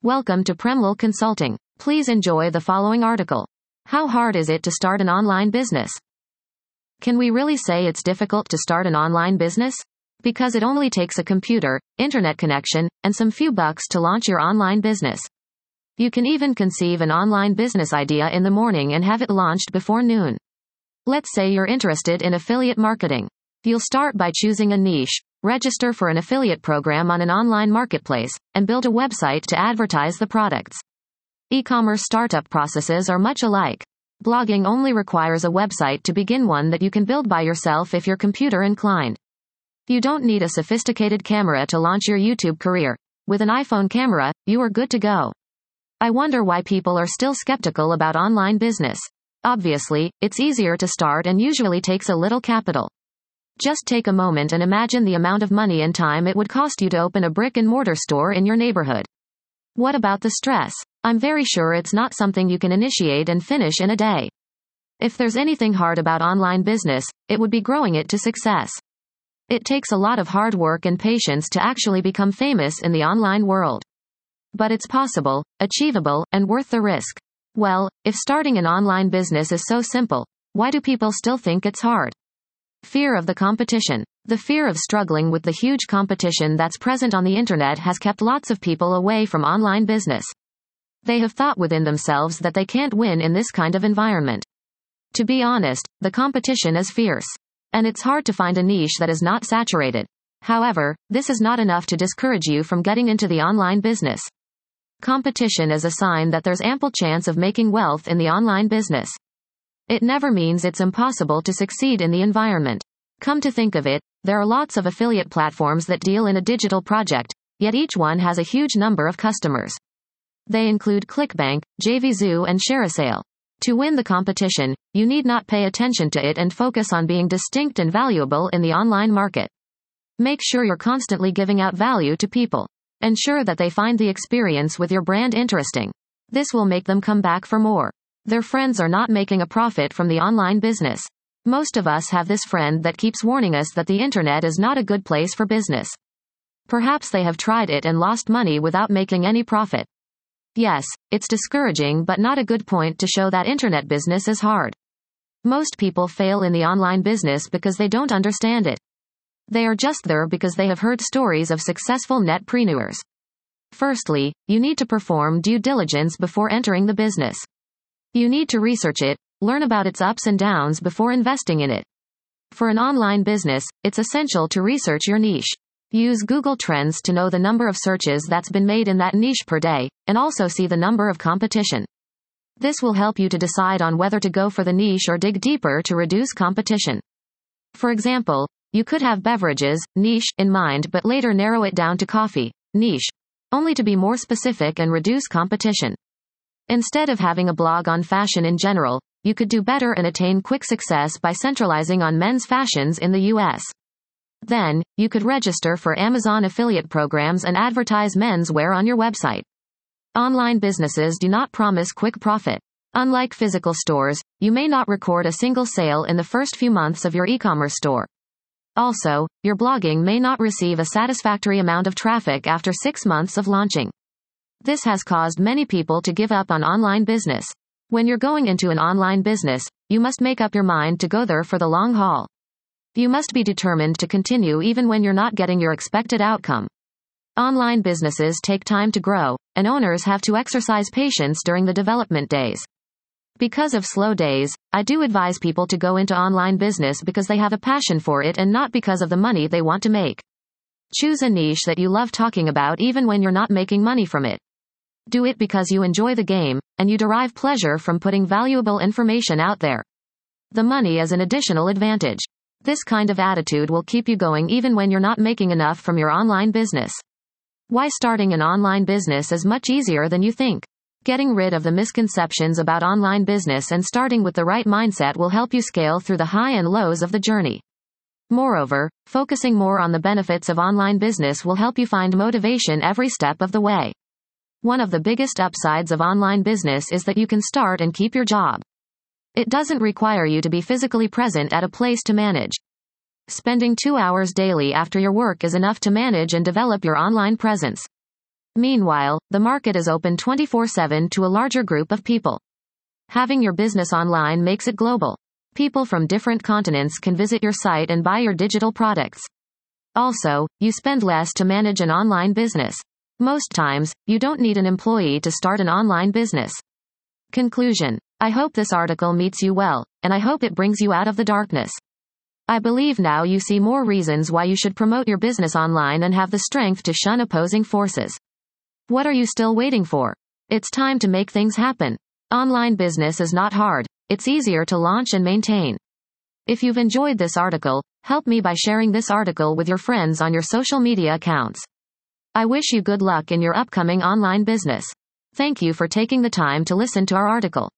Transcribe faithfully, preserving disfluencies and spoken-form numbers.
Welcome to Premlal Consulting. Please enjoy the following article. How hard is it to start an online business? Can we really say it's difficult to start an online business? Because it only takes a computer, internet connection, and some few bucks to launch your online business. You can even conceive an online business idea in the morning and have it launched before noon. Let's say you're interested in affiliate marketing. You'll start by choosing a niche, register for an affiliate program on an online marketplace, and build a website to advertise the products. E-commerce startup processes are much alike. Blogging only requires a website to begin, one that you can build by yourself if you're computer inclined. You don't need a sophisticated camera to launch your YouTube career. With an iPhone camera, you are good to go. I wonder why people are still skeptical about online business. Obviously, it's easier to start and usually takes a little capital. Just take a moment and imagine the amount of money and time it would cost you to open a brick-and-mortar store in your neighborhood. What about the stress? I'm very sure it's not something you can initiate and finish in a day. If there's anything hard about online business, it would be growing it to success. It takes a lot of hard work and patience to actually become famous in the online world. But it's possible, achievable, and worth the risk. Well, if starting an online business is so simple, why do people still think it's hard? Fear of the competition. The fear of struggling with the huge competition that's present on the internet has kept lots of people away from online business. They have thought within themselves that they can't win in this kind of environment. To be honest, the competition is fierce. And it's hard to find a niche that is not saturated. However, this is not enough to discourage you from getting into the online business. Competition is a sign that there's ample chance of making wealth in the online business. It never means it's impossible to succeed in the environment. Come to think of it, there are lots of affiliate platforms that deal in a digital project, yet each one has a huge number of customers. They include ClickBank, JVZoo and ShareASale. To win the competition, you need not pay attention to it and focus on being distinct and valuable in the online market. Make sure you're constantly giving out value to people. Ensure that they find the experience with your brand interesting. This will make them come back for more. Their friends are not making a profit from the online business. Most of us have this friend that keeps warning us that the internet is not a good place for business. Perhaps they have tried it and lost money without making any profit. Yes, it's discouraging but not a good point to show that internet business is hard. Most people fail in the online business because they don't understand it. They are just there because they have heard stories of successful netpreneurs. Firstly, you need to perform due diligence before entering the business. You need to research it, learn about its ups and downs before investing in it. For an online business, it's essential to research your niche. Use Google Trends to know the number of searches that's been made in that niche per day, and also see the number of competition. This will help you to decide on whether to go for the niche or dig deeper to reduce competition. For example, you could have beverages, niche, in mind but later narrow it down to coffee, niche, only to be more specific and reduce competition. Instead of having a blog on fashion in general, you could do better and attain quick success by centralizing on men's fashions in the U S. Then, you could register for Amazon affiliate programs and advertise men's wear on your website. Online businesses do not promise quick profit. Unlike physical stores, you may not record a single sale in the first few months of your e-commerce store. Also, your blogging may not receive a satisfactory amount of traffic after six months of launching. This has caused many people to give up on online business. When you're going into an online business, you must make up your mind to go there for the long haul. You must be determined to continue even when you're not getting your expected outcome. Online businesses take time to grow, and owners have to exercise patience during the development days. Because of slow days, I do advise people to go into online business because they have a passion for it and not because of the money they want to make. Choose a niche that you love talking about even when you're not making money from it. Do it because you enjoy the game, and you derive pleasure from putting valuable information out there. The money is an additional advantage. This kind of attitude will keep you going even when you're not making enough from your online business. Why starting an online business is much easier than you think. Getting rid of the misconceptions about online business and starting with the right mindset will help you scale through the high and lows of the journey. Moreover, focusing more on the benefits of online business will help you find motivation every step of the way. One of the biggest upsides of online business is that you can start and keep your job. It doesn't require you to be physically present at a place to manage. Spending two hours daily after your work is enough to manage and develop your online presence. Meanwhile, the market is open twenty-four seven to a larger group of people. Having your business online makes it global. People from different continents can visit your site and buy your digital products. Also, you spend less to manage an online business. Most times, you don't need an employee to start an online business. Conclusion. I hope this article meets you well, and I hope it brings you out of the darkness. I believe now you see more reasons why you should promote your business online and have the strength to shun opposing forces. What are you still waiting for? It's time to make things happen. Online business is not hard. It's easier to launch and maintain. If you've enjoyed this article, help me by sharing this article with your friends on your social media accounts. I wish you good luck in your upcoming online business. Thank you for taking the time to listen to our article.